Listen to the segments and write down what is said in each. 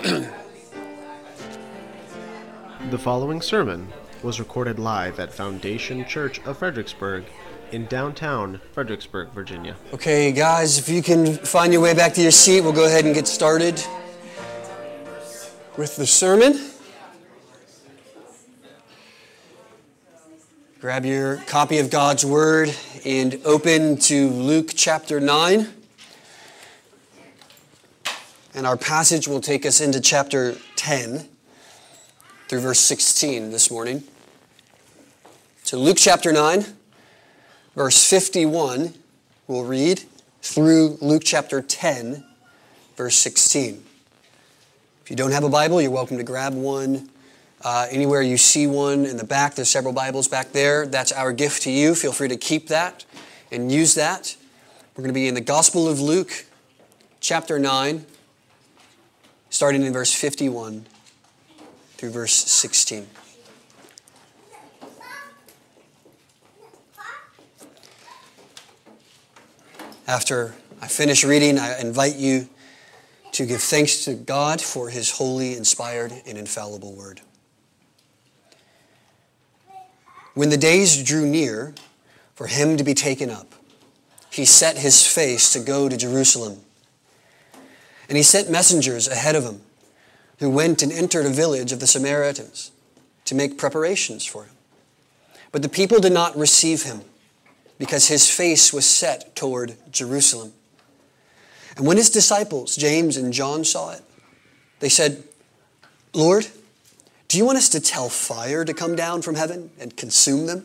The following sermon was recorded live at Foundation Church of Fredericksburg in downtown Fredericksburg, Virginia. Okay, guys, if you can find your way back to your seat, we'll go ahead and get started with the sermon. Grab your copy of God's Word and open to Luke chapter 9. And our passage will take us into chapter 10 through verse 16 this morning. So Luke chapter 9, verse 51, we'll read through Luke chapter 10, verse 16. If you don't have a Bible, you're welcome to grab one. Anywhere you see one in the back, there's several Bibles back there. That's our gift to you. Feel free to keep that and use that. We're going to be in the Gospel of Luke, chapter 9, starting in verse 51 through verse 16. After I finish reading, I invite you to give thanks to God for His holy, inspired, and infallible Word. When the days drew near for Him to be taken up, He set His face to go to Jerusalem. And He sent messengers ahead of Him, who went and entered a village of the Samaritans to make preparations for Him. But the people did not receive Him, because His face was set toward Jerusalem. And when His disciples, James and John, saw it, they said, "Lord, do you want us to tell fire to come down from heaven and consume them?"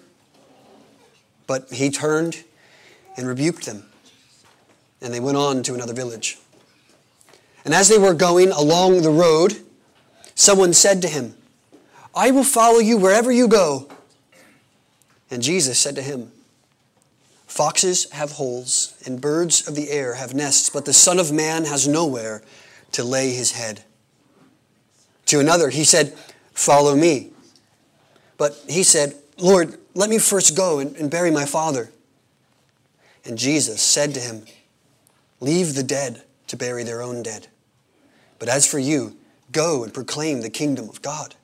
But He turned and rebuked them, and they went on to another village. And as they were going along the road, someone said to Him, "I will follow you wherever you go." And Jesus said to him, "Foxes have holes, and birds of the air have nests, but the Son of Man has nowhere to lay His head." To another He said, "Follow me." But he said, "Lord, let me first go and bury my father." And Jesus said to him, "Leave the dead to bury their own dead. But as for you, go and proclaim the kingdom of God."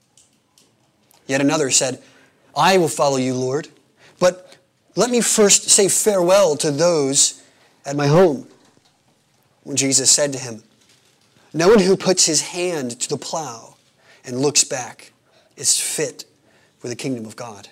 Yet another said, "I will follow you, Lord, but let me first say farewell to those at my home." When Jesus said to him, "No one who puts his hand to the plow and looks back is fit for the kingdom of God."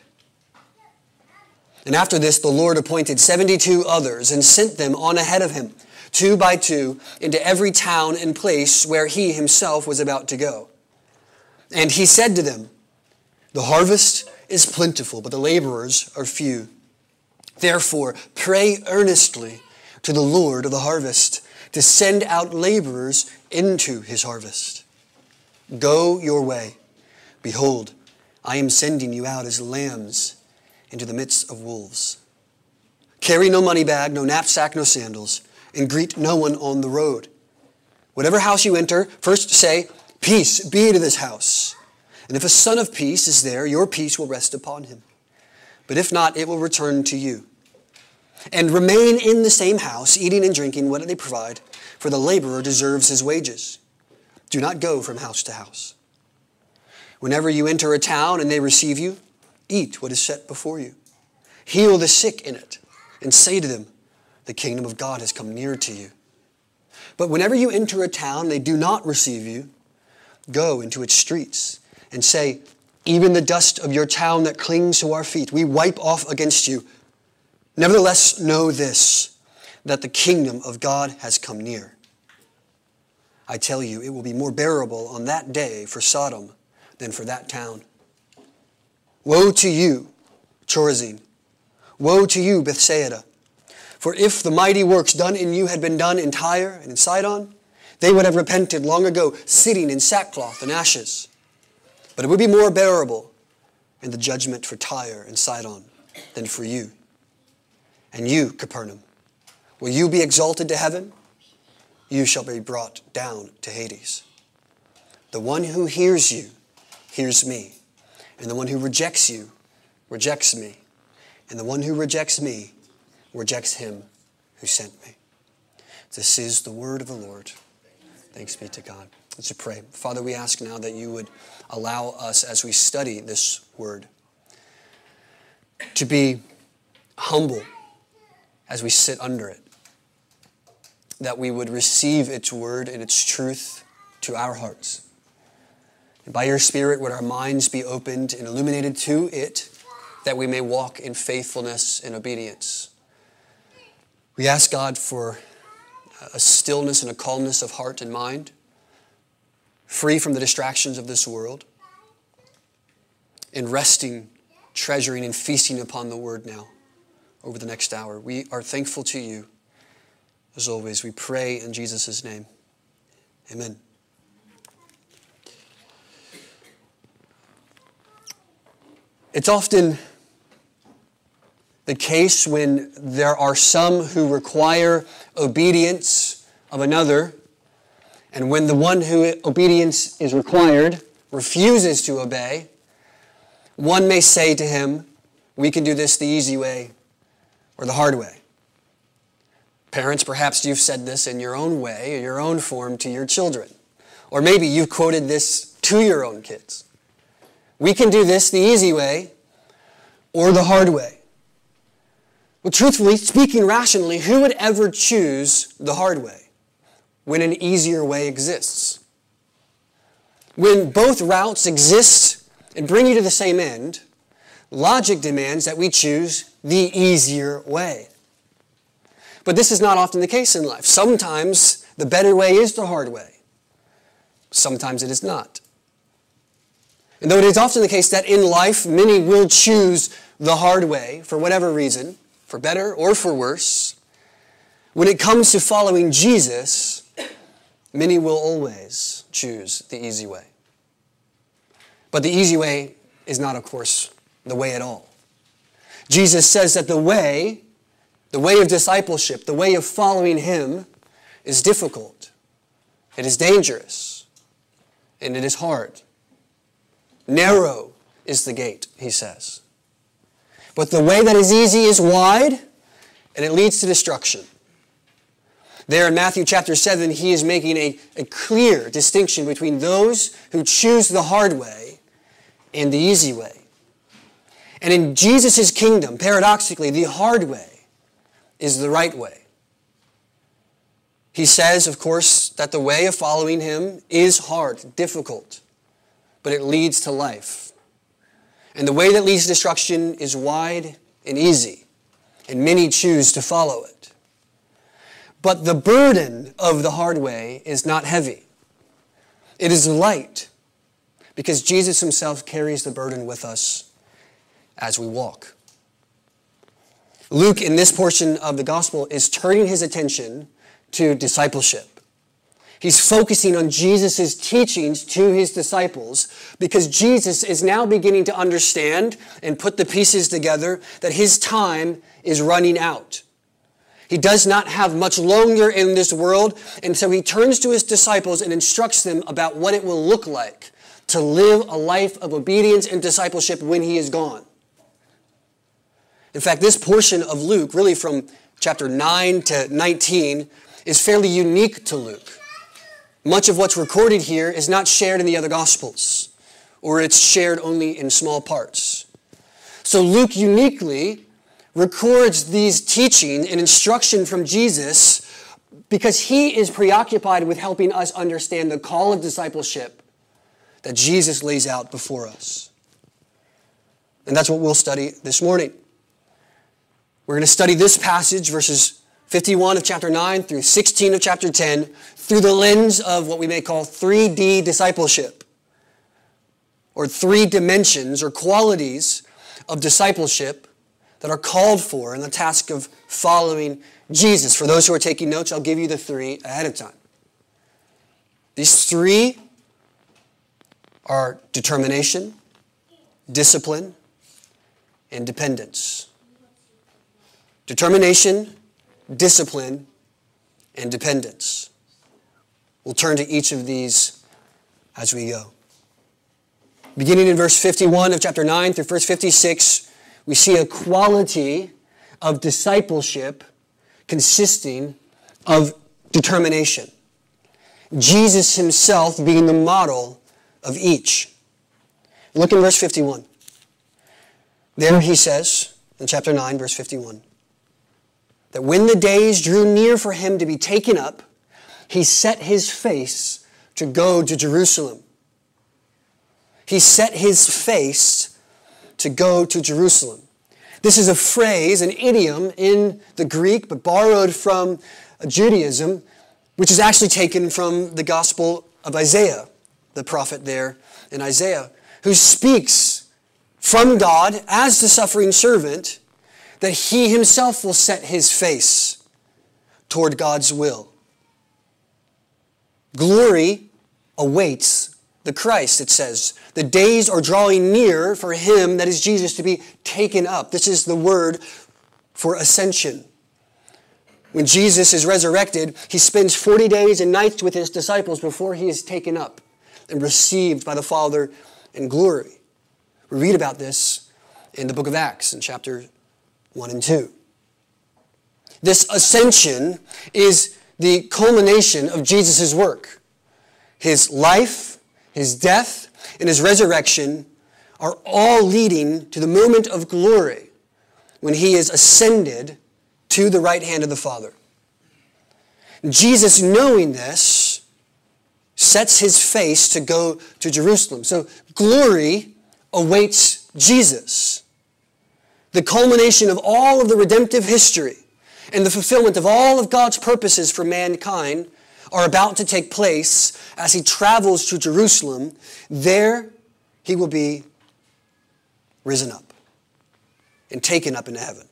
And after this, the Lord appointed 72 others and sent them on ahead of Him, 2 by 2, into every town and place where He Himself was about to go. And He said to them, "The harvest is plentiful, but the laborers are few. Therefore, pray earnestly to the Lord of the harvest to send out laborers into His harvest. Go your way. Behold, I am sending you out as lambs into the midst of wolves. Carry no money bag, no knapsack, no sandals, and greet no one on the road. Whatever house you enter, first say, 'Peace be to this house.' And if a son of peace is there, your peace will rest upon him. But if not, it will return to you. And remain in the same house, eating and drinking what they provide, for the laborer deserves his wages. Do not go from house to house. Whenever you enter a town and they receive you, eat what is set before you. Heal the sick in it, and say to them, 'The kingdom of God has come near to you.' But whenever you enter a town and they do not receive you, go into its streets and say, 'Even the dust of your town that clings to our feet, we wipe off against you. Nevertheless, know this, that the kingdom of God has come near. I tell you, it will be more bearable on that day for Sodom than for that town. Woe to you, Chorazin! Woe to you, Bethsaida! For if the mighty works done in you had been done in Tyre and in Sidon, they would have repented long ago, sitting in sackcloth and ashes. But it would be more bearable in the judgment for Tyre and Sidon than for you. And you, Capernaum, will you be exalted to heaven? You shall be brought down to Hades. The one who hears you hears me, and the one who rejects you rejects me, and the one who rejects me rejects him who sent me." This is the word of the Lord. Thanks be to God. Let's pray. Father, we ask now that you would allow us as we study this word to be humble as we sit under it, that we would receive its word and its truth to our hearts. And by your Spirit, would our minds be opened and illuminated to it, that we may walk in faithfulness and obedience. We ask God for a stillness and a calmness of heart and mind, free from the distractions of this world, and resting, treasuring, and feasting upon the word now over the next hour. We are thankful to you. As always, we pray in Jesus' name. Amen. It's often the case when there are some who require obedience of another, and when the one who obedience is required refuses to obey, one may say to him, we can do this the easy way or the hard way. Parents, perhaps you've said this in your own way, or your own form to your children. Or maybe you've quoted this to your own kids. We can do this the easy way or the hard way. Well, truthfully, speaking rationally, who would ever choose the hard way when an easier way exists? When both routes exist and bring you to the same end, logic demands that we choose the easier way. But this is not often the case in life. Sometimes the better way is the hard way. Sometimes it is not. And though it is often the case that in life many will choose the hard way for whatever reason, for better or for worse, when it comes to following Jesus, many will always choose the easy way. But the easy way is not, of course, the way at all. Jesus says that the way of discipleship, the way of following him, is difficult. It is dangerous. And it is hard. Narrow is the gate, he says. But the way that is easy is wide, and it leads to destruction. There in Matthew chapter 7, he is making a clear distinction between those who choose the hard way and the easy way. And in Jesus' kingdom, paradoxically, the hard way is the right way. He says, of course, that the way of following him is hard, difficult, but it leads to life. And the way that leads to destruction is wide and easy, and many choose to follow it. But the burden of the hard way is not heavy. It is light, because Jesus himself carries the burden with us as we walk. Luke, in this portion of the gospel, is turning his attention to discipleship. He's focusing on Jesus' teachings to his disciples because Jesus is now beginning to understand and put the pieces together that his time is running out. He does not have much longer in this world, and so he turns to his disciples and instructs them about what it will look like to live a life of obedience and discipleship when he is gone. In fact, this portion of Luke, really from chapter 9 to 19, is fairly unique to Luke. Much of what's recorded here is not shared in the other Gospels, or it's shared only in small parts. So Luke uniquely records these teaching and instruction from Jesus because he is preoccupied with helping us understand the call of discipleship that Jesus lays out before us. And that's what we'll study this morning. We're going to study this passage, verses 51 of chapter 9 through 16 of chapter 10, through the lens of what we may call 3D discipleship, or 3 dimensions or qualities of discipleship that are called for in the task of following Jesus. For those who are taking notes, I'll give you the 3 ahead of time. These 3 are determination, discipline, and dependence. Determination, discipline, and dependence. We'll turn to each of these as we go. Beginning in verse 51 of chapter 9 through verse 56, we see a quality of discipleship consisting of determination. Jesus himself being the model of each. Look in verse 51. There he says, in chapter 9, verse 51, that when the days drew near for him to be taken up, he set his face to go to Jerusalem. He set his face to go to Jerusalem. This is a phrase, an idiom in the Greek, but borrowed from Judaism, which is actually taken from the Gospel of Isaiah, the prophet there in Isaiah, who speaks from God as the suffering servant that he himself will set his face toward God's will. Glory awaits the Christ, it says. The days are drawing near for him, that is Jesus, to be taken up. This is the word for ascension. When Jesus is resurrected, he spends 40 days and nights with his disciples before he is taken up and received by the Father in glory. We read about this in the book of Acts in chapter 1 and 2. This ascension is the culmination of Jesus' work. His life, his death, and his resurrection are all leading to the moment of glory when he is ascended to the right hand of the Father. Jesus, knowing this, sets his face to go to Jerusalem. So glory awaits Jesus. The culmination of all of the redemptive history and the fulfillment of all of God's purposes for mankind are about to take place as he travels to Jerusalem. There he will be risen up and taken up into heaven.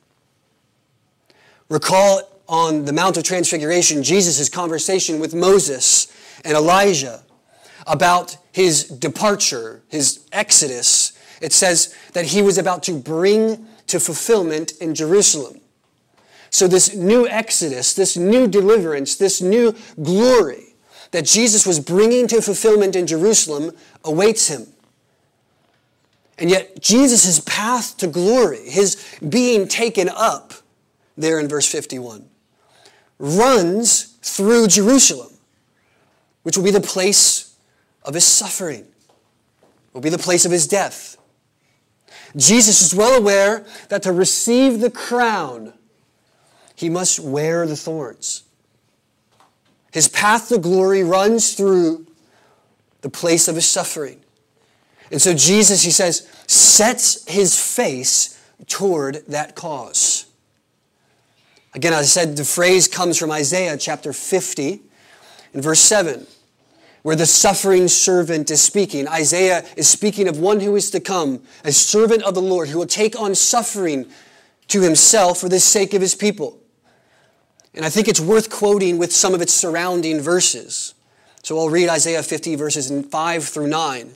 Recall on the Mount of Transfiguration, Jesus' conversation with Moses and Elijah about his departure, his exodus. It says that he was about to bring to fulfillment in Jerusalem. So this new exodus, this new deliverance, this new glory that Jesus was bringing to fulfillment in Jerusalem awaits him. And yet Jesus' path to glory, his being taken up, there in verse 51, runs through Jerusalem, which will be the place of his suffering, will be the place of his death. Jesus is well aware that to receive the crown, he must wear the thorns. His path to glory runs through the place of his suffering. And so Jesus, he says, sets his face toward that cause. Again, as I said, the phrase comes from Isaiah chapter 50 in verse 7, where the suffering servant is speaking. Isaiah is speaking of one who is to come, a servant of the Lord, who will take on suffering to himself for the sake of his people. And I think it's worth quoting with some of its surrounding verses. So I'll read Isaiah 50 verses 5 through 9.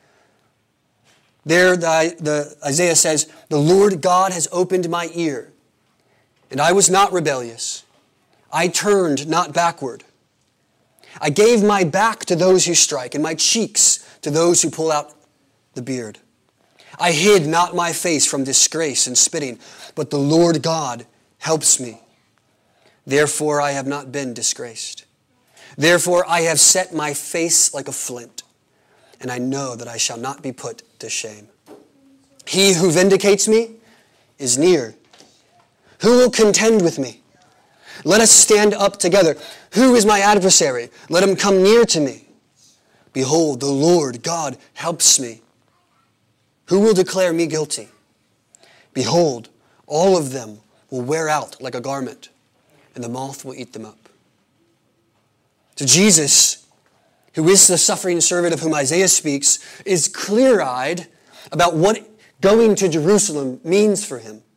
There Isaiah says, "The Lord God has opened my ear, and I was not rebellious. I turned not backward. I gave my back to those who strike, and my cheeks to those who pull out the beard. I hid not my face from disgrace and spitting, but the Lord God helps me. Therefore I have not been disgraced. Therefore I have set my face like a flint, and I know that I shall not be put to shame. He who vindicates me is near. Who will contend with me? Let us stand up together. Who is my adversary? Let him come near to me. Behold, the Lord God helps me. Who will declare me guilty? Behold, all of them will wear out like a garment, and the moth will eat them up." So Jesus, who is the suffering servant of whom Isaiah speaks, is clear-eyed about what going to Jerusalem means for him.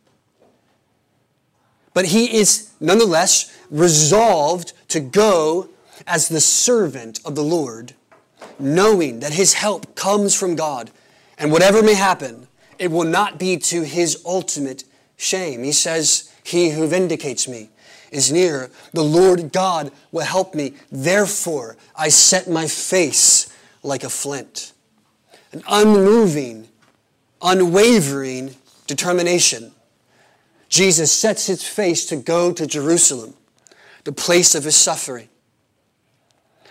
But he is nonetheless resolved to go as the servant of the Lord, knowing that his help comes from God. And whatever may happen, it will not be to his ultimate shame. He says, "He who vindicates me is near. The Lord God will help me. Therefore, I set my face like a flint." An unmoving, unwavering determination. Jesus sets his face to go to Jerusalem, the place of his suffering.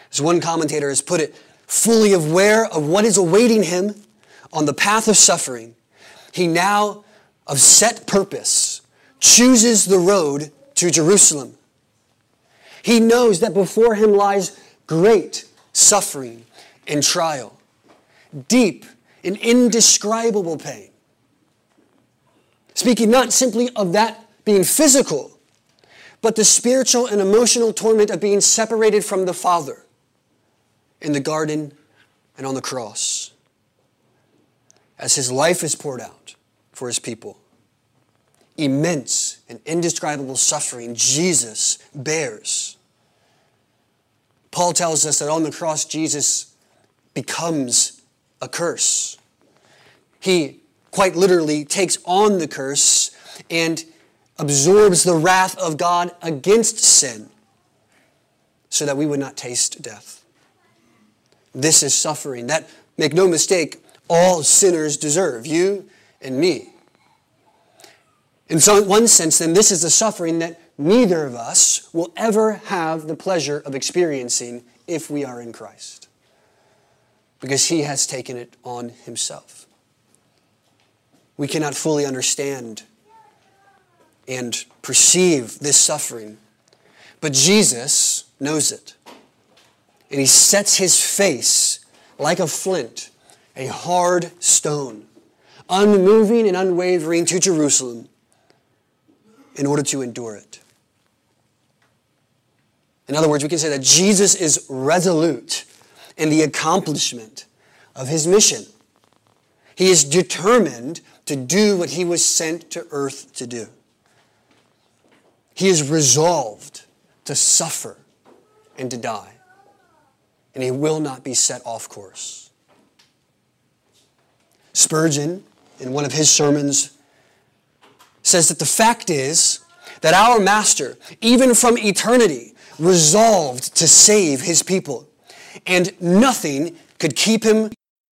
As one commentator has put it, fully aware of what is awaiting him on the path of suffering, he now, of set purpose, chooses the road to Jerusalem. He knows that before him lies great suffering and trial, deep and indescribable pain. Speaking not simply of that being physical, but the spiritual and emotional torment of being separated from the Father in the garden and on the cross. As his life is poured out for his people, immense and indescribable suffering Jesus bears. Paul tells us that on the cross, Jesus becomes a curse. He quite literally takes on the curse and absorbs the wrath of God against sin so that we would not taste death. This is suffering that, make no mistake, all sinners deserve, you and me. In one sense, then, this is the suffering that neither of us will ever have the pleasure of experiencing if we are in Christ, because he has taken it on himself. We cannot fully understand and perceive this suffering, but Jesus knows it. And he sets his face like a flint, a hard stone, unmoving and unwavering to Jerusalem in order to endure it. In other words, we can say that Jesus is resolute in the accomplishment of his mission. He is determined to do what he was sent to earth to do. He is resolved to suffer and to die. And he will not be set off course. Spurgeon, in one of his sermons, says that the fact is that our Master, even from eternity, resolved to save his people, and nothing could keep him.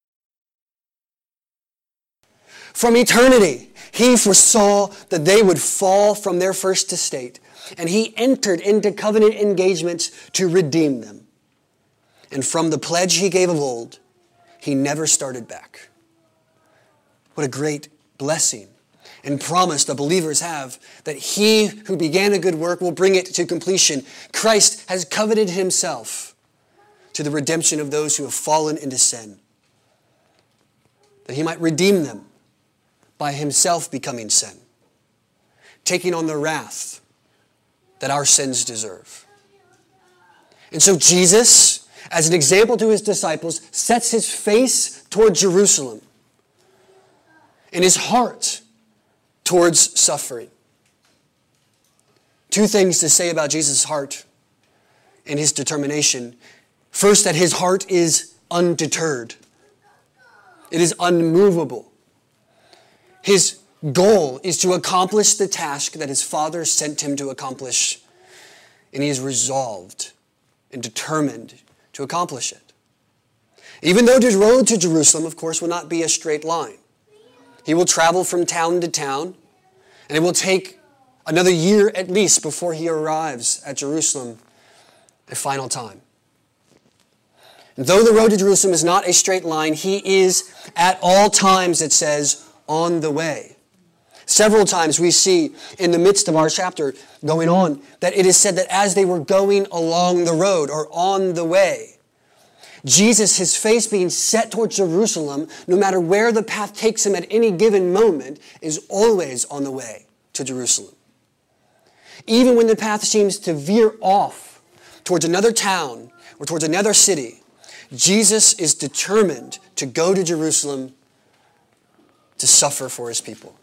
From eternity, he foresaw that they would fall from their first estate, and he entered into covenant engagements to redeem them. And from the pledge he gave of old, he never started back. What a great blessing and promise the believers have, that he who began a good work will bring it to completion. Christ has coveted himself to the redemption of those who have fallen into sin, that he might redeem them by himself becoming sin, taking on the wrath that our sins deserve. And so Jesus, as an example to his disciples, sets his face toward Jerusalem and his heart towards suffering. Two things to say about Jesus' heart and his determination. First, that his heart is undeterred. It is unmovable. His goal is to accomplish the task that his Father sent him to accomplish, and he is resolved and determined to accomplish it. Even though the road to Jerusalem, of course, will not be a straight line. He will travel from town to town, and it will take another year at least before he arrives at Jerusalem a final time. And though the road to Jerusalem is not a straight line, he is at all times, it says, on the way. Several times we see in the midst of our chapter going on that it is said that as they were going along the road or on the way, Jesus, his face being set towards Jerusalem, no matter where the path takes him at any given moment, is always on the way to Jerusalem. Even when the path seems to veer off towards another town or towards another city, Jesus is determined to go to Jerusalem to suffer for his people.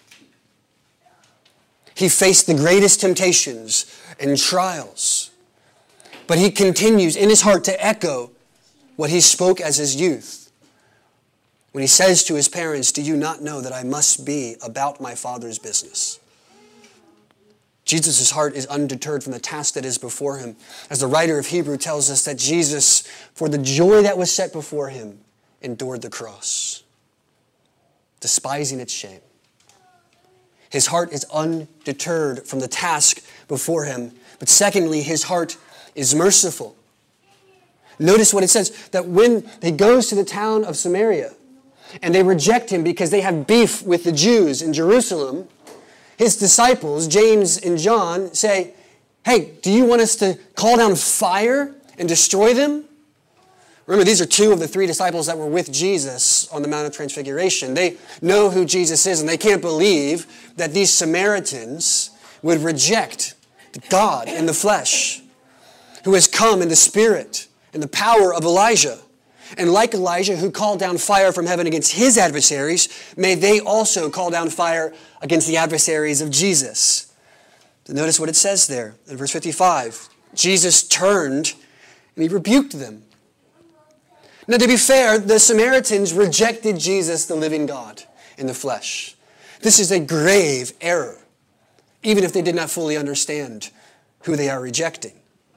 He faced the greatest temptations and trials, but he continues in his heart to echo what he spoke as his youth, when he says to his parents, "Do you not know that I must be about my Father's business?" Jesus' heart is undeterred from the task that is before him. As the writer of Hebrews tells us that Jesus, for the joy that was set before him, endured the cross, despising its shame. His heart is undeterred from the task before him. But secondly, his heart is merciful. Notice what it says, that when he goes to the town of Samaria and they reject him because they have beef with the Jews in Jerusalem, his disciples, James and John, say, hey, do you want us to call down fire and destroy them? Remember, these are two of the three disciples that were with Jesus on the Mount of Transfiguration. They know who Jesus is, and they can't believe that these Samaritans would reject God in the flesh, who has come in the Spirit and the power of Elijah. And like Elijah, who called down fire from heaven against his adversaries, may they also call down fire against the adversaries of Jesus. So notice what it says there in verse 55. Jesus turned and he rebuked them. Now, to be fair, the Samaritans rejected Jesus, the living God, in the flesh. This is a grave error, even if they did not fully understand who they are rejecting.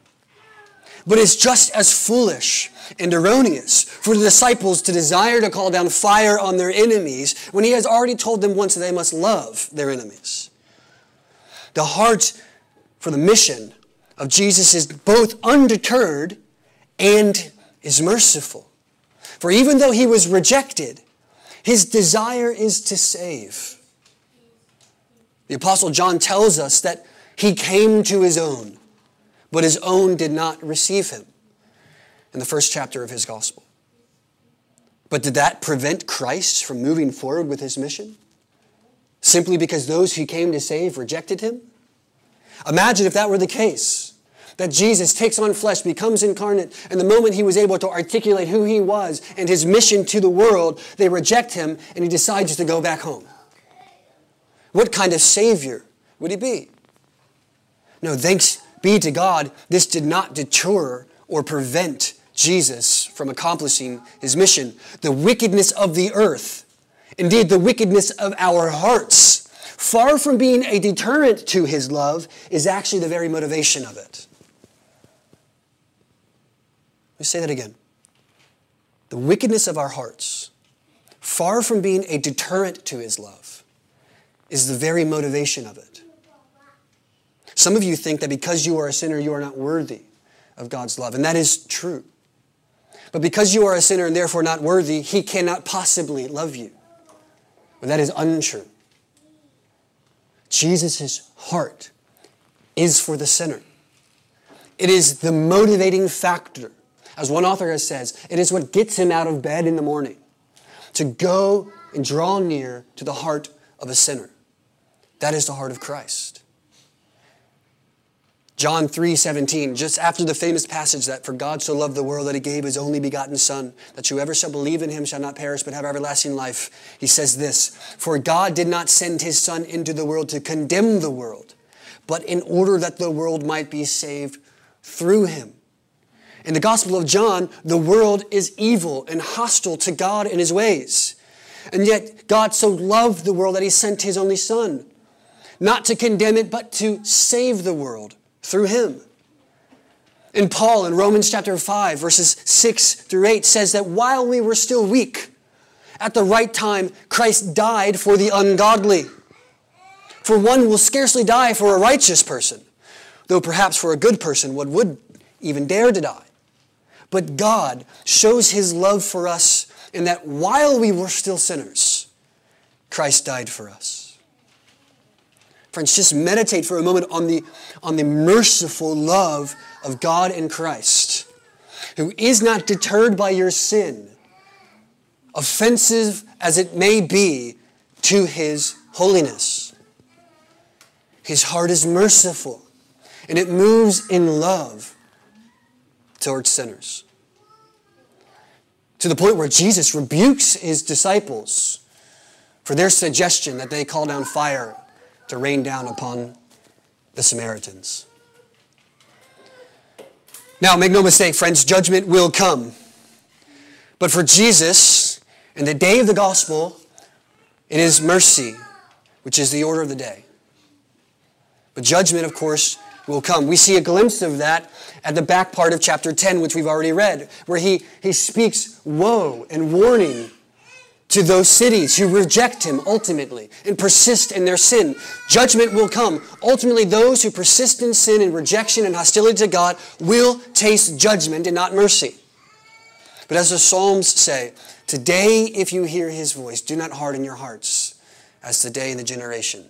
But it's just as foolish and erroneous for the disciples to desire to call down fire on their enemies when he has already told them once that they must love their enemies. The heart for the mission of Jesus is both undeterred and is merciful. For even though he was rejected, his desire is to save. The Apostle John tells us that he came to his own, but his own did not receive him in the first chapter of his gospel. But did that prevent Christ from moving forward with his mission? Simply because those he came to save rejected him? Imagine if that were the case, that Jesus takes on flesh, becomes incarnate, and the moment he was able to articulate who he was and his mission to the world, they reject him and he decides to go back home. What kind of Savior would he be? No, thanks be to God, this did not deter or prevent Jesus from accomplishing his mission. The wickedness of the earth, indeed the wickedness of our hearts, far from being a deterrent to his love, is actually the very motivation of it. Let me say that again. The wickedness of our hearts, far from being a deterrent to his love, is the very motivation of it. Some of you think that because you are a sinner, you are not worthy of God's love, and that is true. But because you are a sinner and therefore not worthy, he cannot possibly love you. But that is untrue. Jesus' heart is for the sinner. It is the motivating factor. As one author has said, it is what gets him out of bed in the morning to go and draw near to the heart of a sinner. That is the heart of Christ. John 3:17, just after the famous passage that for God so loved the world that he gave his only begotten Son, that whoever shall believe in him shall not perish but have everlasting life. He says this, for God did not send his Son into the world to condemn the world, but in order that the world might be saved through him. In the Gospel of John, the world is evil and hostile to God and his ways. And yet God so loved the world that he sent his only Son, not to condemn it, but to save the world through him. And Paul in Romans chapter 5, verses 6 through 8 says that while we were still weak, at the right time, Christ died for the ungodly. For one will scarcely die for a righteous person, though perhaps for a good person one would even dare to die. But God shows his love for us in that while we were still sinners, Christ died for us. Friends, just meditate for a moment on the merciful love of God in Christ, who is not deterred by your sin, offensive as it may be to his holiness. His heart is merciful, and it moves in love towards sinners. To the point where Jesus rebukes his disciples for their suggestion that they call down fire to rain down upon the Samaritans. Now, make no mistake, friends, judgment will come. But for Jesus, in the day of the gospel, it is mercy, which is the order of the day. But judgment, of course, will come. We see a glimpse of that at the back part of chapter 10, which we've already read, where he speaks woe and warning to those cities who reject him ultimately and persist in their sin. Judgment will come. Ultimately, those who persist in sin and rejection and hostility to God will taste judgment and not mercy. But as the Psalms say, today if you hear his voice, do not harden your hearts as today in the generation.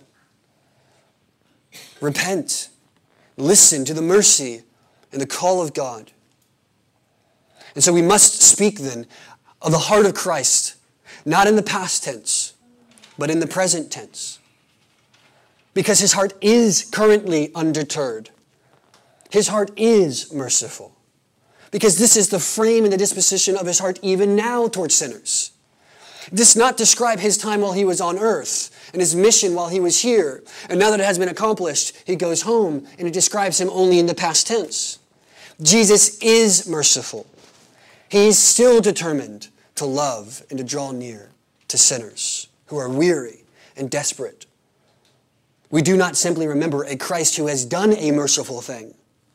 Repent. Listen to the mercy and the call of God. And so we must speak then of the heart of Christ, not in the past tense, but in the present tense. Because his heart is currently undeterred. His heart is merciful. Because this is the frame and the disposition of his heart even now towards sinners. It does not describe his time while he was on earth and his mission while he was here. And now that it has been accomplished, he goes home, and it describes him only in the past tense. Jesus is merciful. He is still determined to love and to draw near to sinners who are weary and desperate. We do not simply remember a Christ who has done a merciful thing,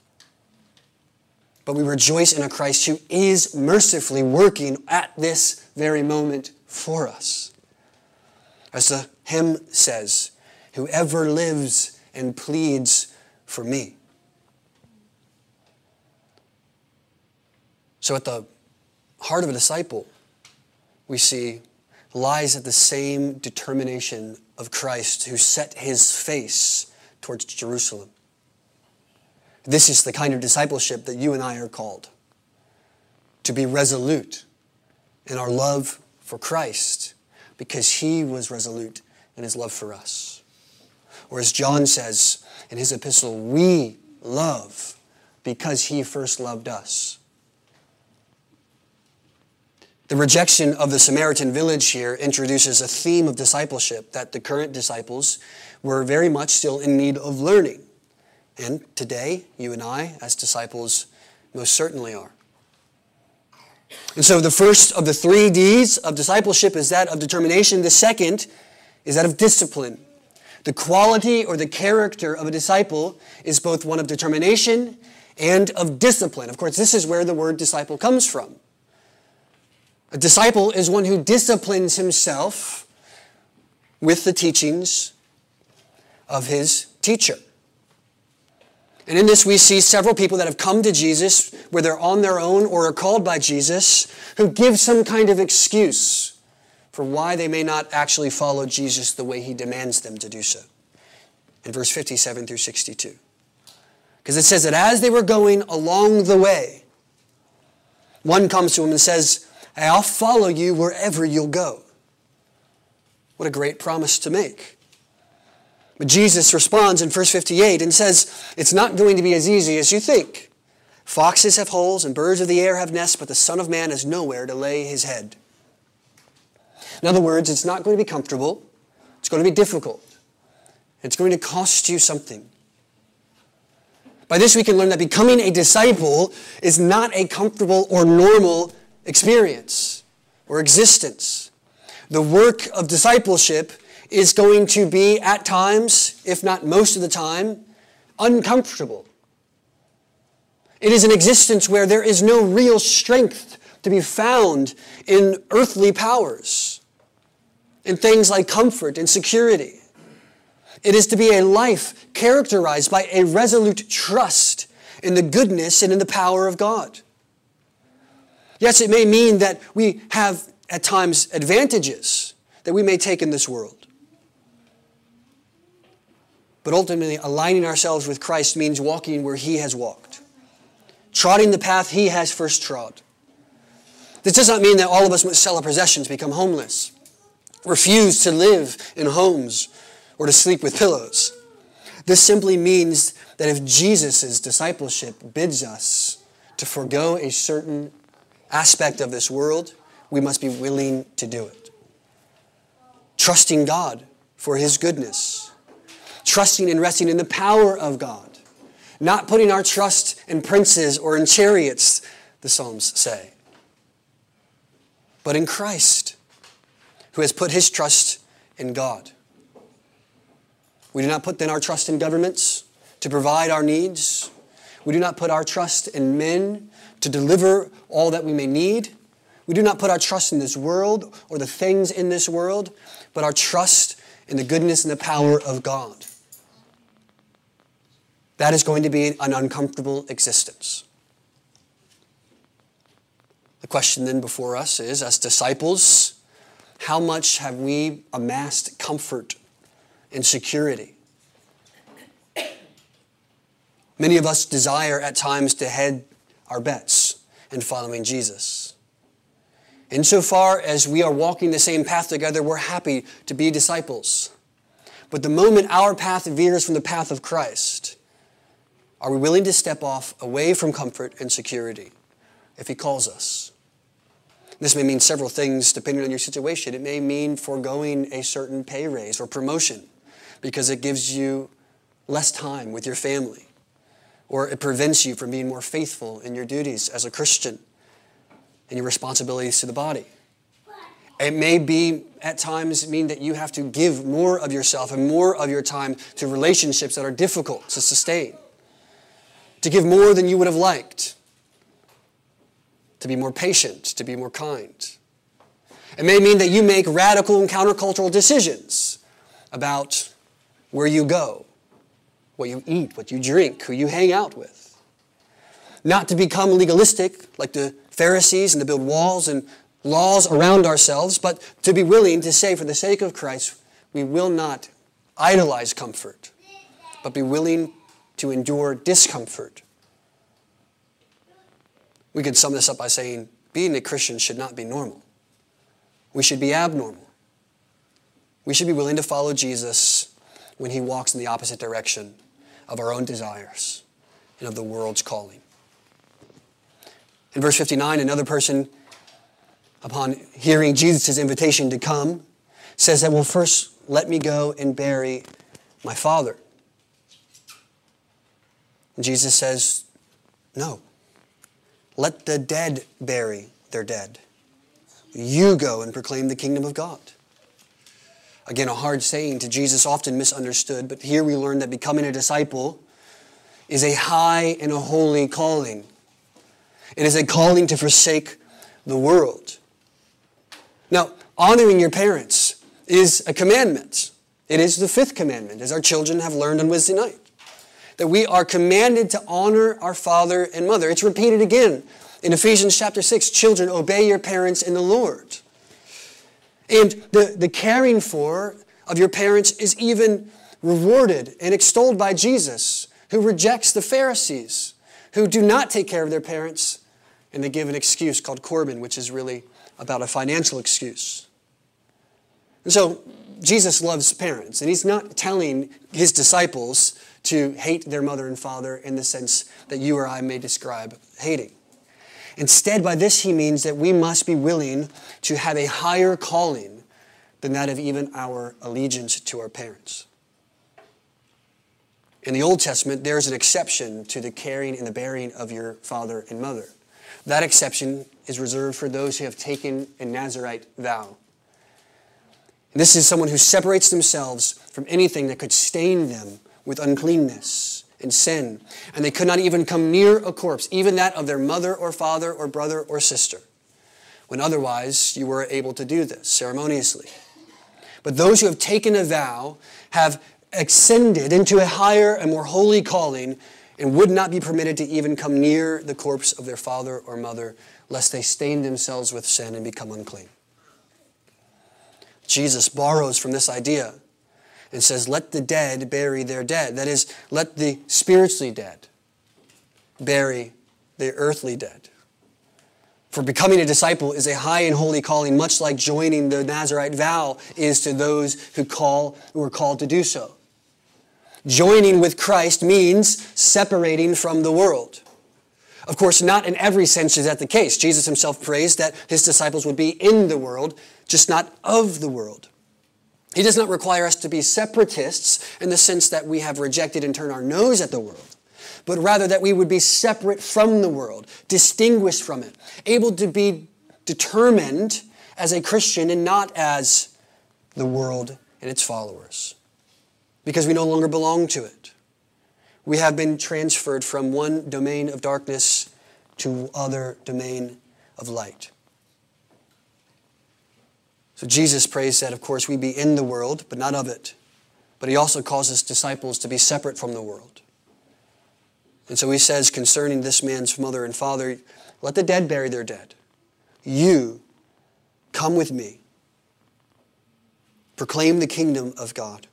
but we rejoice in a Christ who is mercifully working at this very moment for us. As the hymn says, whoever lives and pleads for me. So at the heart of a disciple, we see, lies at the same determination of Christ who set his face towards Jerusalem. This is the kind of discipleship that you and I are called. To be resolute in our love for Christ because he was resolute in his love for us. Or as John says in his epistle, we love because he first loved us. The rejection of the Samaritan village here introduces a theme of discipleship that the current disciples were very much still in need of learning. And today, you and I, as disciples, most certainly are. And so the first of the 3 Ds of discipleship is that of determination. The second is that of discipline. The quality or the character of a disciple is both one of determination and of discipline. Of course, this is where the word disciple comes from. A disciple is one who disciplines himself with the teachings of his teacher. And in this we see several people that have come to Jesus, whether on their own or are called by Jesus, who give some kind of excuse for why they may not actually follow Jesus the way he demands them to do so. In verse 57 through 62. Because it says that as they were going along the way, one comes to him and says, hey, I'll follow you wherever you'll go. What a great promise to make. But Jesus responds in verse 58 and says, it's not going to be as easy as you think. Foxes have holes and birds of the air have nests, but the Son of Man has nowhere to lay his head. In other words, it's not going to be comfortable. It's going to be difficult. It's going to cost you something. By this we can learn that becoming a disciple is not a comfortable or normal experience or existence. The work of discipleship is going to be at times, if not most of the time, uncomfortable. It is an existence where there is no real strength to be found in earthly powers, in things like comfort and security. It is to be a life characterized by a resolute trust in the goodness and in the power of God. Yes, it may mean that we have at times advantages that we may take in this world. But ultimately, aligning ourselves with Christ means walking where he has walked, trotting the path he has first trod. This does not mean that all of us must sell our possessions, become homeless, refuse to live in homes, or to sleep with pillows. This simply means that if Jesus' discipleship bids us to forego a certain aspect of this world, we must be willing to do it. Trusting God for his goodness. Trusting and resting in the power of God. Not putting our trust in princes or in chariots, the Psalms say. But in Christ, who has put his trust in God. We do not put then our trust in governments to provide our needs. We do not put our trust in men to deliver all that we may need. We do not put our trust in this world or the things in this world, but our trust in the goodness and the power of God. That is going to be an uncomfortable existence. The question then before us is, as disciples, how much have we amassed comfort and security? Many of us desire at times to hedge our bets in following Jesus. Insofar as we are walking the same path together, we're happy to be disciples. But the moment our path veers from the path of Christ, are we willing to step off away from comfort and security if He calls us? This may mean several things depending on your situation. It may mean foregoing a certain pay raise or promotion because it gives you less time with your family, or it prevents you from being more faithful in your duties as a Christian and your responsibilities to the body. It may be, at times, mean that you have to give more of yourself and more of your time to relationships that are difficult to sustain, to give more than you would have liked, to be more patient, to be more kind. It may mean that you make radical and countercultural decisions about where you go, what you eat, what you drink, who you hang out with. Not to become legalistic like the Pharisees and to build walls and laws around ourselves, but to be willing to say, for the sake of Christ, we will not idolize comfort, but be willing to endure discomfort. We could sum this up by saying, being a Christian should not be normal. We should be abnormal. We should be willing to follow Jesus when He walks in the opposite direction of our own desires and of the world's calling. In verse 59, another person, upon hearing Jesus' invitation to come, says that, well, first let me go and bury my father. And Jesus says, no. Let the dead bury their dead. You go and proclaim the kingdom of God. Again, a hard saying to Jesus, often misunderstood, but here we learn that becoming a disciple is a high and a holy calling. It is a calling to forsake the world. Now, honoring your parents is a commandment. It is the fifth commandment, as our children have learned on Wednesday night, that we are commanded to honor our father and mother. It's repeated again in Ephesians chapter 6. Children, obey your parents in the Lord. And the caring for of your parents is even rewarded and extolled by Jesus, who rejects the Pharisees, who do not take care of their parents, and they give an excuse called Corban, which is really about a financial excuse. And so Jesus loves parents, and He's not telling His disciples to hate their mother and father in the sense that you or I may describe hating. Instead, by this He means that we must be willing to have a higher calling than that of even our allegiance to our parents. In the Old Testament, there's an exception to the caring and the burying of your father and mother. That exception is reserved for those who have taken a Nazirite vow. And this is someone who separates themselves from anything that could stain them with uncleanness and sin. And they could not even come near a corpse, even that of their mother or father or brother or sister, when otherwise you were able to do this ceremoniously. But those who have taken a vow have ascended into a higher and more holy calling and would not be permitted to even come near the corpse of their father or mother, lest they stain themselves with sin and become unclean. Jesus borrows from this idea and says, let the dead bury their dead. That is, let the spiritually dead bury the earthly dead. For becoming a disciple is a high and holy calling, much like joining the Nazirite vow is to those who are called to do so. Joining with Christ means separating from the world. Of course, not in every sense is that the case. Jesus Himself prays that His disciples would be in the world, just not of the world. He does not require us to be separatists in the sense that we have rejected and turned our nose at the world, but rather that we would be separate from the world, distinguished from it, able to be determined as a Christian and not as the world and its followers, because we no longer belong to it. We have been transferred from one domain of darkness to other domain of light. So Jesus prays that, of course, we be in the world, but not of it. But He also calls His disciples to be separate from the world. And so He says concerning this man's mother and father, let the dead bury their dead. you come with me. Proclaim the kingdom of God.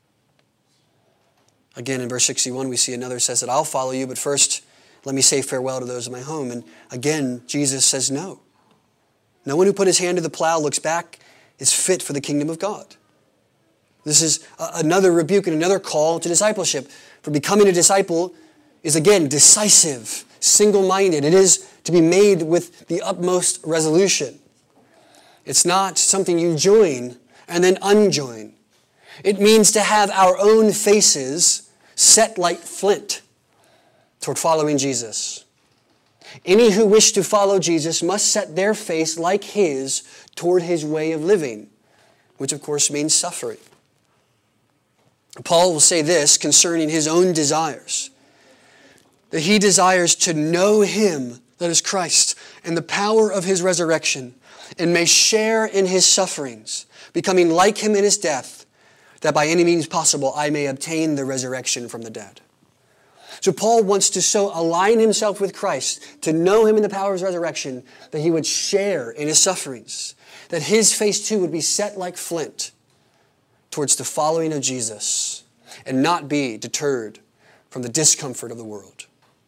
Again, in verse 61, we see another says that I'll follow you, but first let me say farewell to those in my home. And again, Jesus says no. No one who put his hand to the plow looks back is fit for the kingdom of God. This is another rebuke and another call to discipleship. For becoming a disciple is, again, decisive, single-minded. It is to be made with the utmost resolution. It's not something you join and then unjoin. It means to have our own faces set like flint toward following Jesus. Any who wish to follow Jesus must set their face like his toward his way of living, which of course means suffering. Paul will say this concerning his own desires, that he desires to know him, that is Christ, and the power of his resurrection, and may share in his sufferings, becoming like him in his death, that by any means possible I may obtain the resurrection from the dead. So Paul wants to so align himself with Christ, to know him in the power of his resurrection, that he would share in his sufferings, that his face too would be set like flint towards the following of Jesus, and not be deterred from the discomfort of the world.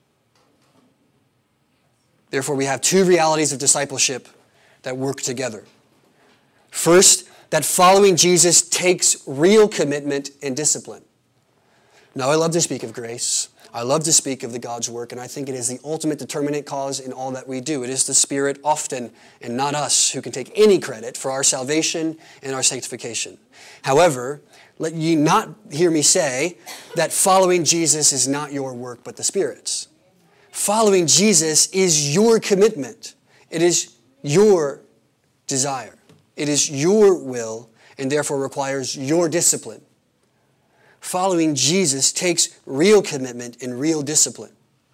Therefore, we have two realities of discipleship that work together. First, that following Jesus takes real commitment and discipline. Now, I love to speak of grace. I love to speak of the God's work, and I think it is the ultimate determinant cause in all that we do. It is the Spirit often, and not us, who can take any credit for our salvation and our sanctification. However, let you not hear me say that following Jesus is not your work, but the Spirit's. Following Jesus is your commitment. It is your desire. It is your will, and therefore requires your discipline. Following Jesus takes real commitment and real discipline.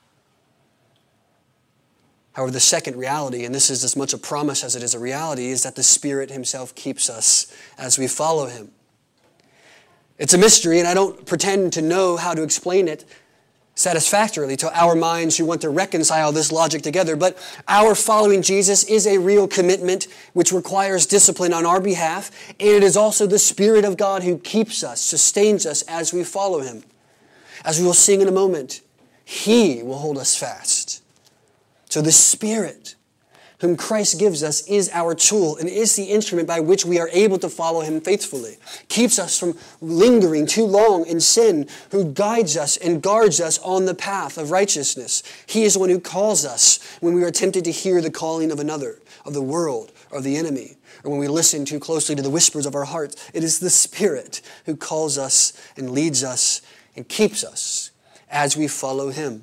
However, the second reality, and this is as much a promise as it is a reality, is that the Spirit himself keeps us as we follow him. It's a mystery, and I don't pretend to know how to explain it satisfactorily to our minds who want to reconcile this logic together, but our following Jesus is a real commitment which requires discipline on our behalf, and it is also the Spirit of God who keeps us, sustains us as we follow him. As we will sing in a moment, he will hold us fast. So the Spirit whom Christ gives us is our tool and is the instrument by which we are able to follow him faithfully. Keeps us from lingering too long in sin, who guides us and guards us on the path of righteousness. He is the one who calls us when we are tempted to hear the calling of another, of the world, or of the enemy, or when we listen too closely to the whispers of our hearts. It is the Spirit who calls us and leads us and keeps us as we follow him.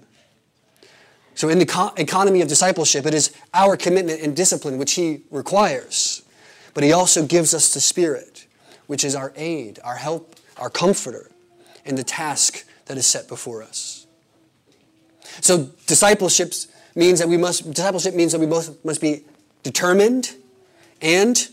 So in the economy of discipleship, it is our commitment and discipline which he requires. But he also gives us the Spirit, which is our aid, our help, our comforter in the task that is set before us. So discipleship means that we both must be determined and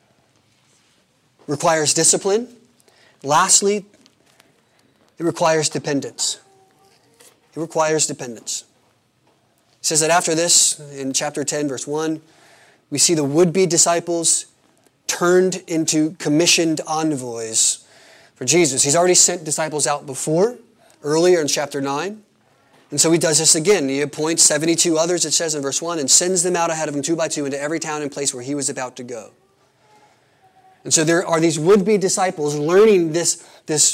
requires discipline. Lastly, it requires dependence. It requires dependence. It says that after this, in chapter 10, verse 1, we see the would-be disciples turned into commissioned envoys for Jesus. He's already sent disciples out before, earlier in chapter 9. And so he does this again. He appoints 72 others, it says in verse 1, and sends them out ahead of him 2 by 2 into every town and place where he was about to go. And so there are these would-be disciples learning this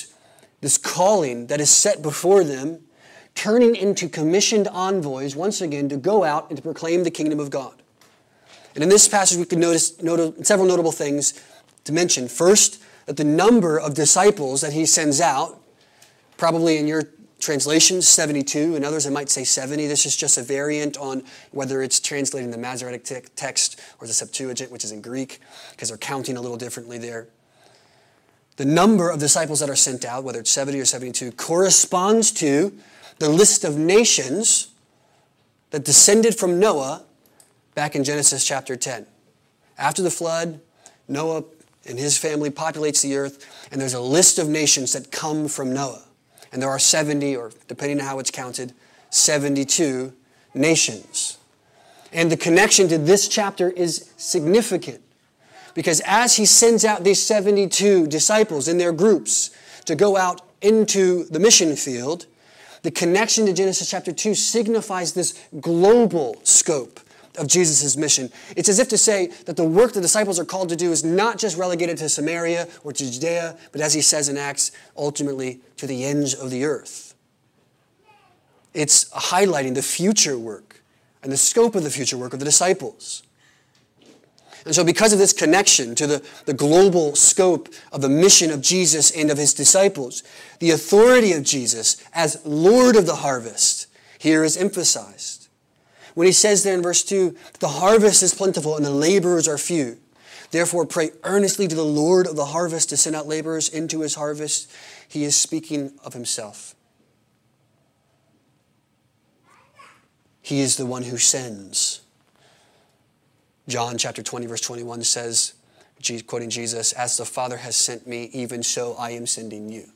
calling that is set before them, turning into commissioned envoys, once again, to go out and to proclaim the kingdom of God. And in this passage, we can notice several notable things to mention. First, that the number of disciples that he sends out, probably in your translation, 72. In others, it might say 70. This is just a variant on whether it's translating the Masoretic text or the Septuagint, which is in Greek, because they're counting a little differently there. The number of disciples that are sent out, whether it's 70 or 72, corresponds to the list of nations that descended from Noah back in Genesis chapter 10. After the flood, Noah and his family populates the earth, and there's a list of nations that come from Noah. And there are 70, or depending on how it's counted, 72 nations. And the connection to this chapter is significant because as he sends out these 72 disciples in their groups to go out into the mission field, the connection to Genesis chapter 2 signifies this global scope of Jesus' mission. It's as if to say that the work the disciples are called to do is not just relegated to Samaria or to Judea, but as he says in Acts, ultimately to the ends of the earth. It's highlighting the future work and the scope of the future work of the disciples. And so because of this connection to the global scope of the mission of Jesus and of his disciples, the authority of Jesus as Lord of the harvest here is emphasized. When he says there in verse 2, the harvest is plentiful and the laborers are few. Therefore pray earnestly to the Lord of the harvest to send out laborers into his harvest. He is speaking of himself. He is the one who sends. John chapter 20 verse 21 says, quoting Jesus, as the Father has sent me, even so I am sending you.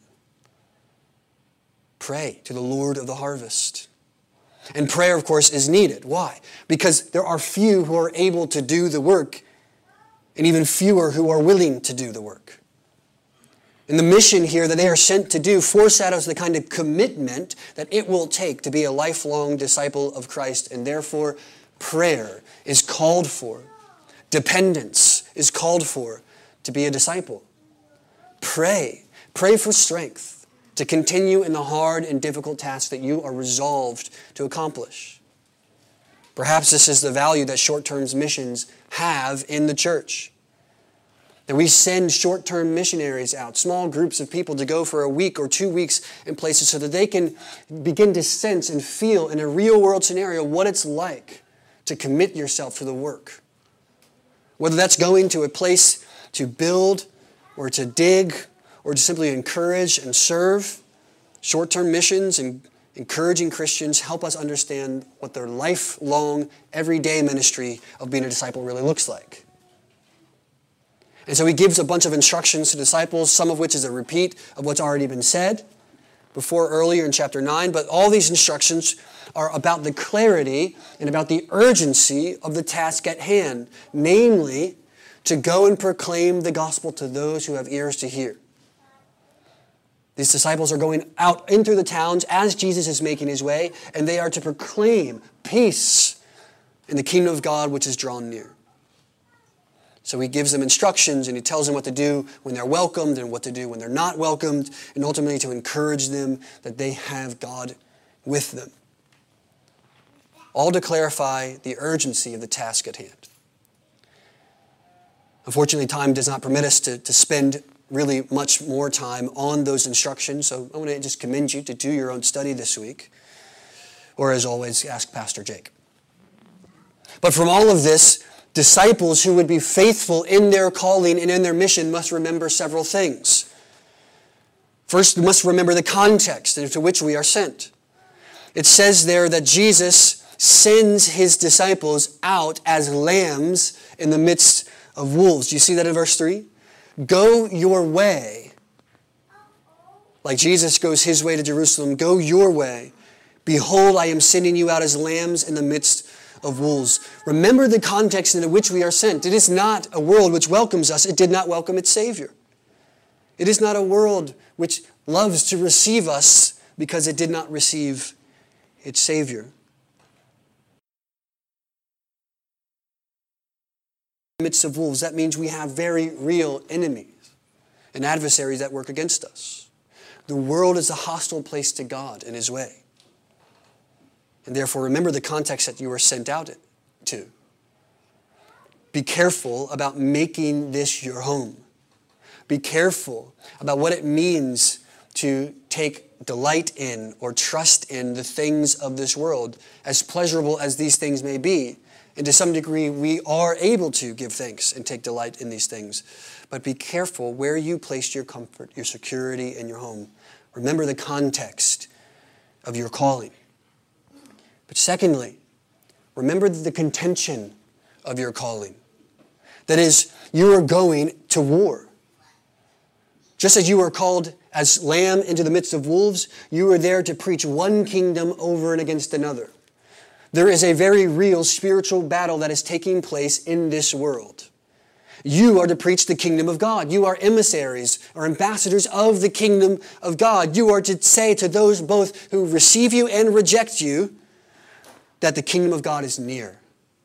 Pray to the Lord of the harvest. And prayer, of course, is needed. Why? Because there are few who are able to do the work, and even fewer who are willing to do the work. And the mission here that they are sent to do foreshadows the kind of commitment that it will take to be a lifelong disciple of Christ, and therefore prayer is called for. Dependence is called for to be a disciple. Pray. Pray for strength to continue in the hard and difficult task that you are resolved to accomplish. Perhaps this is the value that short-term missions have in the church. That we send short-term missionaries out, small groups of people to go for a week or 2 weeks in places so that they can begin to sense and feel in a real-world scenario what it's like to commit yourself to the work. Whether that's going to a place to build or to dig or to simply encourage and serve, short-term missions and encouraging Christians help us understand what their lifelong, everyday ministry of being a disciple really looks like. And so he gives a bunch of instructions to disciples, some of which is a repeat of what's already been said before earlier in chapter 9. But all these instructions are about the clarity and about the urgency of the task at hand, namely to go and proclaim the gospel to those who have ears to hear. These disciples are going out into the towns as Jesus is making his way, and they are to proclaim peace in the kingdom of God which is drawn near. So he gives them instructions and he tells them what to do when they're welcomed and what to do when they're not welcomed, and ultimately to encourage them that they have God with them. All to clarify the urgency of the task at hand. Unfortunately, time does not permit us to spend really much more time on those instructions, so I want to just commend you to do your own study this week. Or as always, ask Pastor Jake. But from all of this, disciples who would be faithful in their calling and in their mission must remember several things. First, we must remember the context into which we are sent. It says there that Jesus sends his disciples out as lambs in the midst of wolves. Do you see that in verse 3? Go your way. Like Jesus goes his way to Jerusalem, go your way. Behold, I am sending you out as lambs in the midst of wolves. Remember the context into which we are sent. It is not a world which welcomes us. It did not welcome its Savior. It is not a world which loves to receive us because it did not receive its Savior. In the midst of wolves, that means we have very real enemies and adversaries that work against us. The world is a hostile place to God and his way. And therefore, remember the context that you were sent out to. Be careful about making this your home. Be careful about what it means to take delight in or trust in the things of this world, as pleasurable as these things may be. And to some degree, we are able to give thanks and take delight in these things. But be careful where you place your comfort, your security, and your home. Remember the context of your calling. But secondly, remember the contention of your calling. That is, you are going to war. Just as you were called as lamb into the midst of wolves, you are there to preach one kingdom over and against another. There is a very real spiritual battle that is taking place in this world. You are to preach the kingdom of God. You are emissaries or ambassadors of the kingdom of God. You are to say to those both who receive you and reject you that the kingdom of God is near.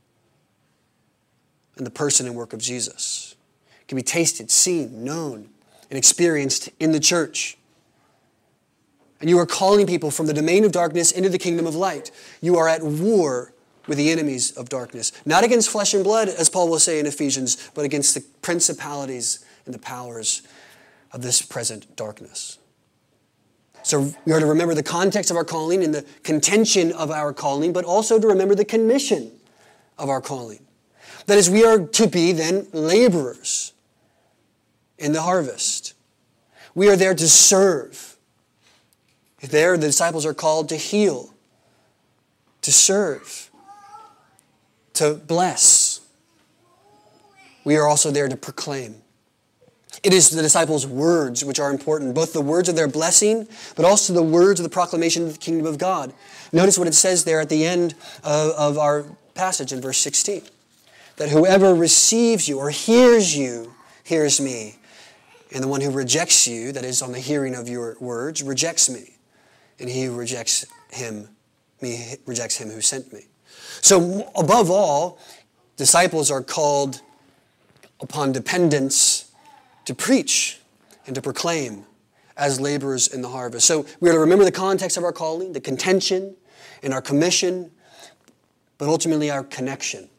And the person and work of Jesus can be tasted, seen, known, and experienced in the church. And you are calling people from the domain of darkness into the kingdom of light. You are at war with the enemies of darkness. Not against flesh and blood, as Paul will say in Ephesians, but against the principalities and the powers of this present darkness. So we are to remember the context of our calling and the contention of our calling, but also to remember the commission of our calling. That is, we are to be then laborers in the harvest. We are there to serve. There, the disciples are called to heal, to serve, to bless. We are also there to proclaim. It is the disciples' words which are important, both the words of their blessing, but also the words of the proclamation of the kingdom of God. Notice what it says there at the end of our passage in verse 16. That whoever receives you or hears you, hears me. And the one who rejects you, that is on the hearing of your words, rejects me. And he who rejects him who sent me. So above all, disciples are called upon dependence to preach and to proclaim as laborers in the harvest. So we are to remember the context of our calling, the contention and our commission, but ultimately our connection.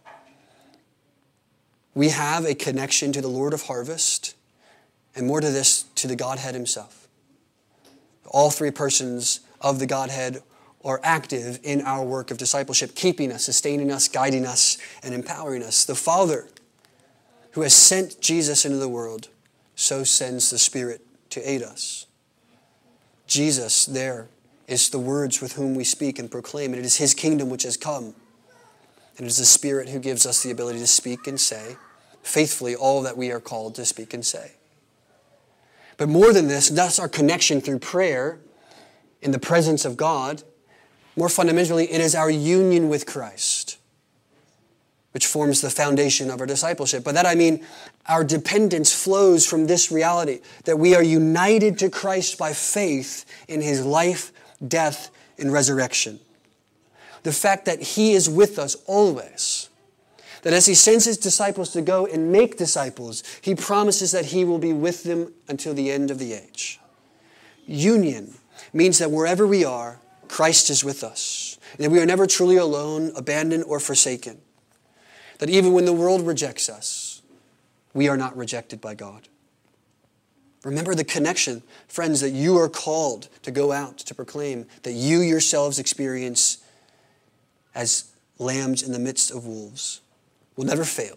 We have a connection to the Lord of harvest, and more to this, to the Godhead himself. All three persons of the Godhead are active in our work of discipleship, keeping us, sustaining us, guiding us, and empowering us. The Father, who has sent Jesus into the world, so sends the Spirit to aid us. Jesus, there, is the words with whom we speak and proclaim, and it is his kingdom which has come. And it is the Spirit who gives us the ability to speak and say faithfully all that we are called to speak and say. But more than this, that's our connection through prayer in the presence of God. More fundamentally, it is our union with Christ, which forms the foundation of our discipleship. By that I mean our dependence flows from this reality, that we are united to Christ by faith in his life, death, and resurrection. The fact that he is with us always, that as he sends his disciples to go and make disciples, he promises that he will be with them until the end of the age. Union means that wherever we are, Christ is with us, and that we are never truly alone, abandoned, or forsaken. That even when the world rejects us, we are not rejected by God. Remember the connection, friends, that you are called to go out to proclaim, that you yourselves experience as lambs in the midst of wolves, will never fail.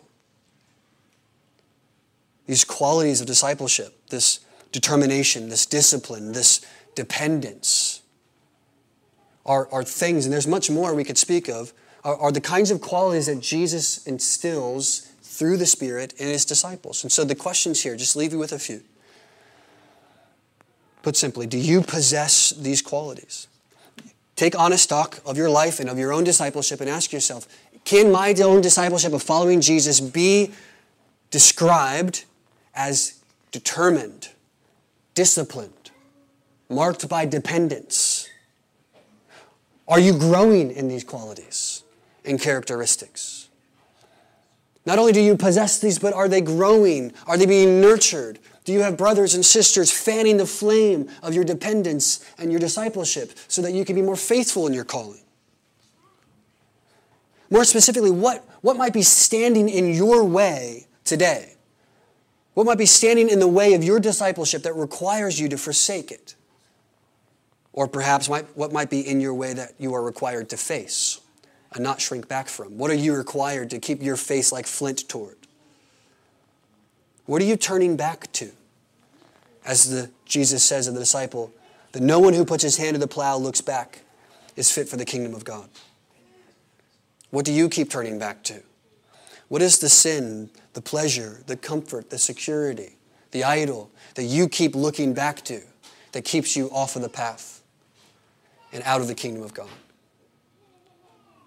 These qualities of discipleship, this determination, this discipline, this dependence, are things, and there's much more we could speak of, are the kinds of qualities that Jesus instills through the Spirit in his disciples. And so the questions here, just leave you with a few. Put simply, do you possess these qualities? Take honest stock of your life and of your own discipleship and ask yourself, can my own discipleship of following Jesus be described as determined, disciplined, marked by dependence? Are you growing in these qualities and characteristics? Not only do you possess these, but are they growing? Are they being nurtured? Do you have brothers and sisters fanning the flame of your dependence and your discipleship so that you can be more faithful in your calling? More specifically, what might be standing in your way today? What might be standing in the way of your discipleship that requires you to forsake it? Or perhaps what might be in your way that you are required to face and not shrink back from? What are you required to keep your face like flint toward? What are you turning back to? As Jesus says of the disciple, that no one who puts his hand to the plow looks back is fit for the kingdom of God. What do you keep turning back to? What is the sin, the pleasure, the comfort, the security, the idol that you keep looking back to that keeps you off of the path and out of the kingdom of God?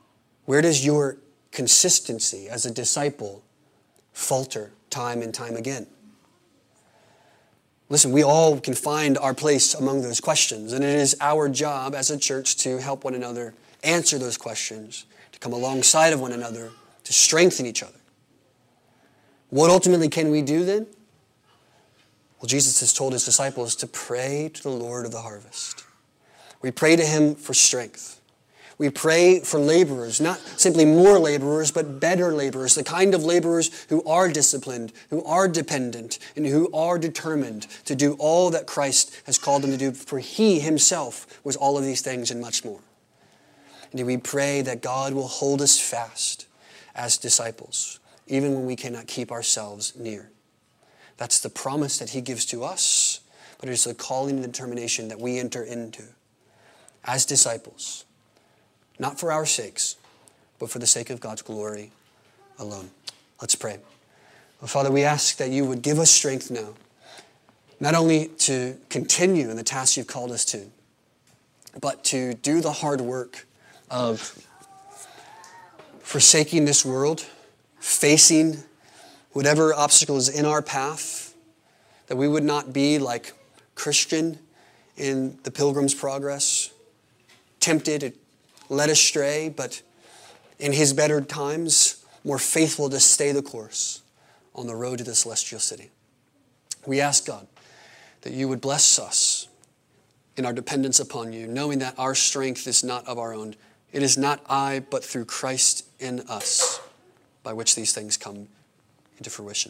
Where does your consistency as a disciple falter time and time again? Listen, we all can find our place among those questions, and it is our job as a church to help one another answer those questions, to come alongside of one another, to strengthen each other. What ultimately can we do then? Well, Jesus has told his disciples to pray to the Lord of the harvest. We pray to him for strength. We pray for laborers, not simply more laborers, but better laborers, the kind of laborers who are disciplined, who are dependent, and who are determined to do all that Christ has called them to do, for he himself was all of these things and much more. And we pray that God will hold us fast as disciples, even when we cannot keep ourselves near. That's the promise that he gives to us, but it is the calling and determination that we enter into as disciples, not for our sakes, but for the sake of God's glory alone. Let's pray. Well, Father, we ask that you would give us strength now, not only to continue in the task you've called us to, but to do the hard work of forsaking this world, facing whatever obstacle is in our path, that we would not be like Christian in the Pilgrim's Progress, tempted, led astray, but in his better times, more faithful to stay the course on the road to the celestial city. We ask, God, that you would bless us in our dependence upon you, knowing that our strength is not of our own. It is not I, but through Christ in us, by which these things come into fruition.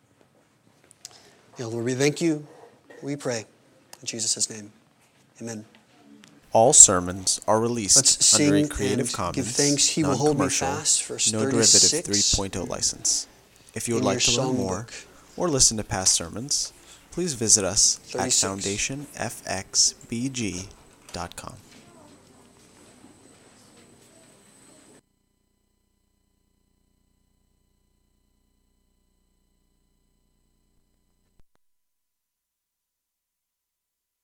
Lord, we thank you. We pray in Jesus' name. Amen. All sermons are released Let's under a sing Creative and Commons, give thanks. He will hold me non-commercial, fast, verse no 36. derivative 3.0 license. If you would in like your to learn more songbook. or listen to past sermons, please visit us at 36. foundationfxbg.com.